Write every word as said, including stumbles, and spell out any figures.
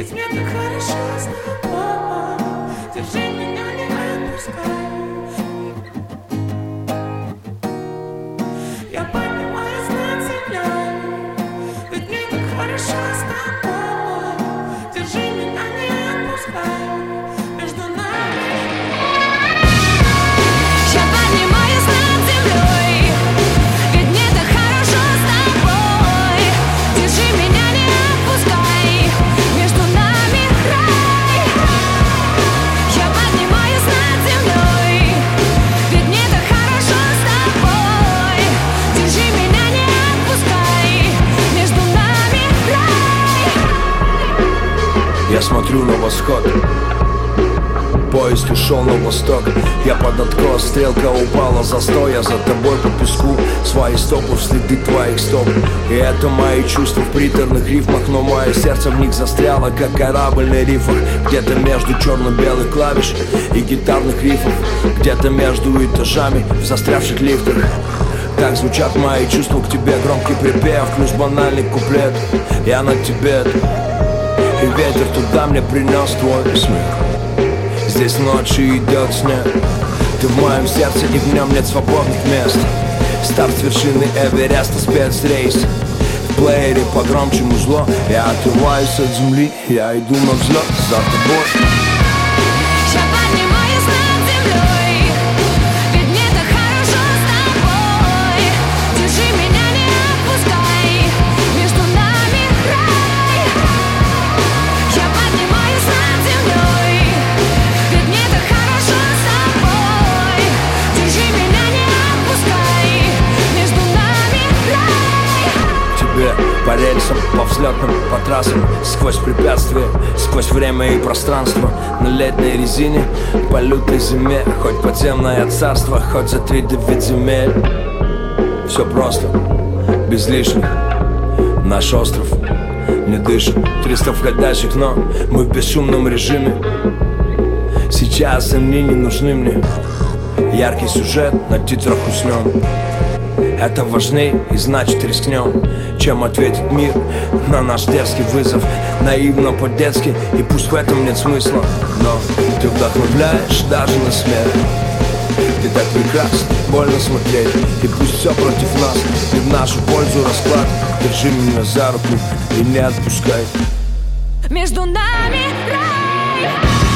Ведь мне так хорошо с тобой. Держи меня, не отпускай. Я поднимаюсь над землей. Ведь мне так хорошо с тобой. Держи меня, не отпускай. Между нами. Я поднимаюсь над землей. Ведь мне так хорошо с тобой. Держи меня, не отпускай. Между нами рай. Я поднимаюсь над землей. Ведь мне так хорошо с тобой. Держи меня, не отпускай. Между нами рай. Я смотрю на восход. Поезд ушел на восток. Я под откос, стрелка упала, застой. Я за тобой по песку, свои стопы в следы твоих стоп. И это мои чувства в приторных рифмах, но мое сердце в них застряло, как корабль на рифах. Где-то между черно-белых клавиш и гитарных рифов, где-то между этажами в застрявших лифтах. Так звучат мои чувства к тебе, громкий припев плюс банальный куплет. Я на тебе, и ветер туда мне принес твой смех. Здесь ночью идет снег. Ты в моем сердце, и в нем нет свободных мест. Старт с вершины Эвереста, спецрейс. В плеере погромче музло. Я отрываюсь от земли, я иду на взлет за тобой. Я поднимаюсь над землей. Ведь мне так хорошо с тобой. Держи меня, не отпускай. Между нами рай. Я поднимаюсь над землей. Ведь мне так хорошо с тобой. Держи меня, не отпускай. Между нами рай. Тебе по рельсам, по взлетным, по трассам, сквозь препятствия, сквозь время и пространство. На летней резине, по лютой зиме. Хоть подземное царство, хоть за три девять земель. Все просто, без лишних. Наш остров не дышит. Триста входящих, но мы в бесшумном режиме. Сейчас они не нужны мне. Яркий сюжет на титрах уснем. Это важней и значит рискнем, чем ответит мир на наш дерзкий вызов. Наивно по-детски, и пусть в этом нет смысла, но ты вдохновляешь даже на смерть. Ты так прекрасна, больно смотреть. И пусть все против нас, и в нашу пользу расклад. Держи меня за руку и не отпускай. Между нами рай.